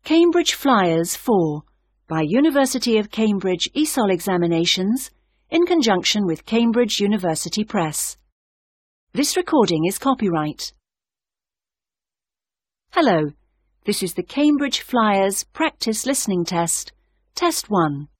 Cambridge Flyers 4 by University of Cambridge ESOL Examinations in conjunction with Cambridge University Press. This recording is copyright. Hello, this is the Cambridge Flyers Practice Listening Test, Test 1.